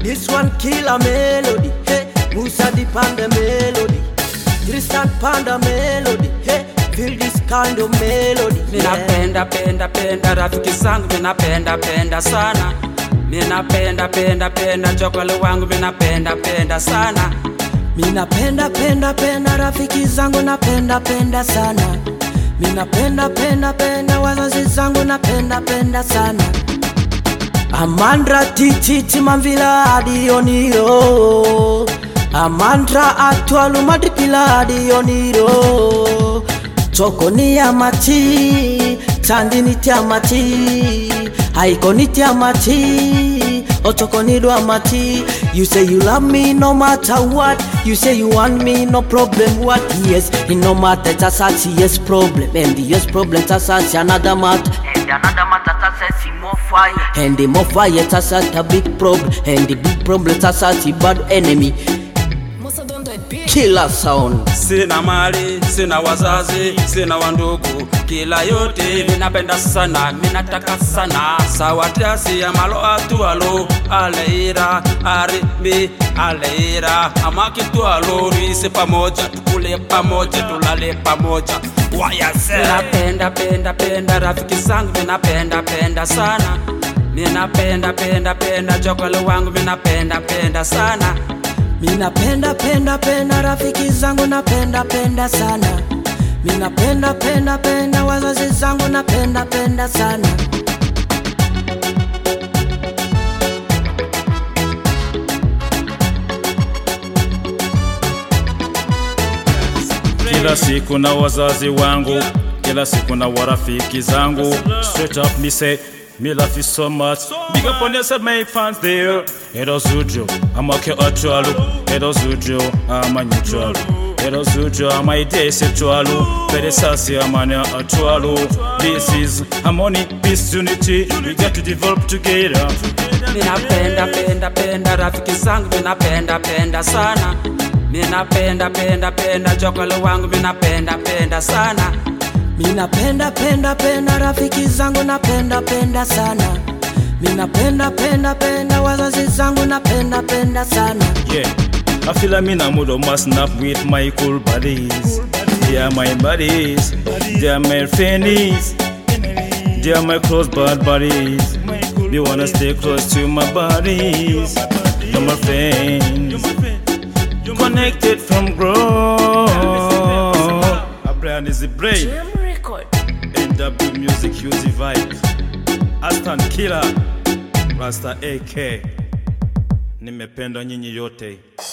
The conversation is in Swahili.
This one killer melody, hey. Musa the panda melody, Tristan panda melody, hey. Feel this kind of melody. Minapenda penda penda rafiki zangu, minapenda penda sana. Minapenda penda penda chokole wangu, minapenda penda sana. Minapenda penda penda rafiki zangu, napenda penda sana. Minapenda penda penda wazazi zangu, napenda penda sana. Amandra titi mamvila adioniro, Amandra atwalu madipila adioniro. Chokoni ya mati, tandini tia mati, haikoni tia mati, ochokoni do mati. You say you love me no matter what, you say you want me no problem what. Yes, no matter that's such yes problem, and the yes problem that's such another matter, and another matter that's such more fire, and the more fire that's such a big problem, and the big problem that's such a bad enemy. Killer sound. Sina mali, sina wazazi, sina wandugu, kila yote minapenda sana, minataka sana. Sawatiasi ya malo atualo, aleira, aribi, aleira. Amaki tualo, risi pamoja, tukule pamoja, tulale pamoja. Wayase. Minapenda penda penda rafiki zangu, minapenda penda sana. Minapenda penda penda chokole wangu, minapenda penda sana. Minapenda penda penda rafiki zangu, napenda penda sana. Minapenda penda penda wazazi zangu, napenda penda sana. Kila siku na wazazi wangu, kila siku na warafiki zangu. Straight up me say, me love you so much. Big up on yourself, my fans there. Edo Zujo, I'm okay actually. Edo Zujo, I'm a neutral. Edo Zujo, I'm a day sexual. Very sassy, I'm an actual. This is harmony, peace, unity. We got to develop together. Minapenda penda penda rafiki zangu, minapenda penda sana. Minapenda penda penda chokole wangu, minapenda penda sana. Minapenda penda penda rafiki zangu, napenda penda sana. Minapenda penda penda wazazi zangu, napenda penda sana. Yeah, I feel I'm in a mood of messing up with my cool buddies. They are my buddies, they are my friends, they are my close bad buddies. They wanna stay close to my buddies, they're my friends, connected from growth. Our brand is the brain. NW Music, use the vibe. Aston Killer, Rasta AK. Nimependa nyinyi yote.